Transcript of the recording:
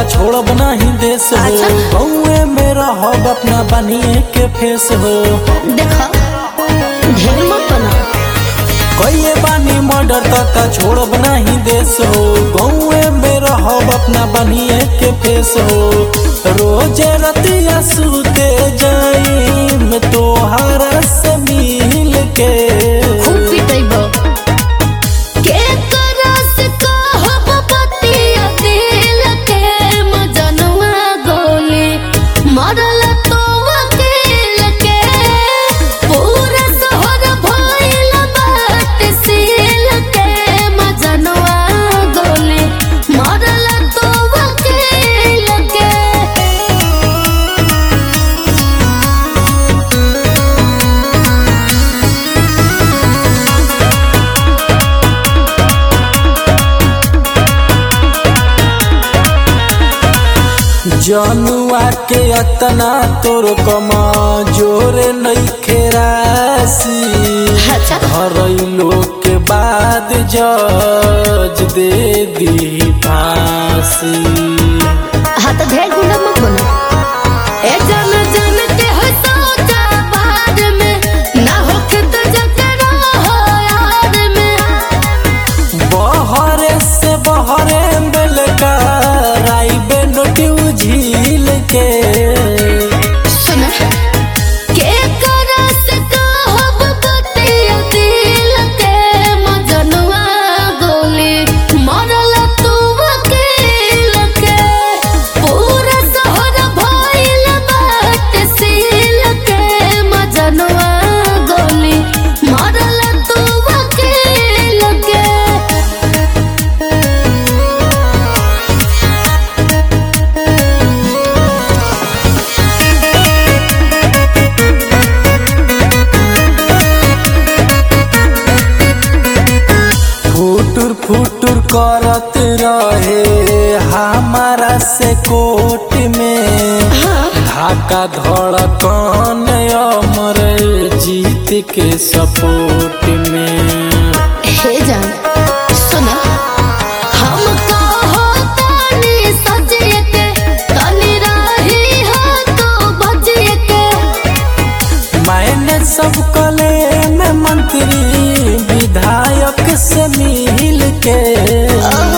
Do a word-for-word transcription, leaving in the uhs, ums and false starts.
छोड़ब नहीं देश हो। गौए में रहब अपना बनिए के फेस हो। देखा ढेर मत बना कइए बानी मर्डर तक छोड़ब नहीं देश हो। गौए में रहब अपना बनिए के फेस हो। रोजे रतिया सूते जाई में तोहरा से मिल के खूब पिटैबो के करस कहब बतिया दिल के मजनुआ गोली मरल तो वकील के पूरा शहर भइल बात सील के मजनुआ गोली मरल तो वकील के। जनुआ के अतना तोर कमा जोरे नइखे राशि। अच्छा धरैलो के बाद जज दे दी फांसी। हाँ तो ढेर गुंडा मत बनो ए जन जन के हो सोचा बाद में ना होके तो जकरा हो याद में। बहरे से बहरे बेल का राइबे नोटिव झील के सुन के करस कहब बतिया दिल के मजनुआ गोली मरल तू वकील के पूरा शहर भइल बात सील के मजनुआ गोली मरल तू वकील के। फुटुर फुटुर करत रहे हमारा से कोट में। धाका धड़कन अमर जीत के सपोर्ट में। हे जान सुना हम कहो तानी सजिए के तनी रही हो तो बजिए के। मैंने सब कले में मंत्री विधायक से मिल के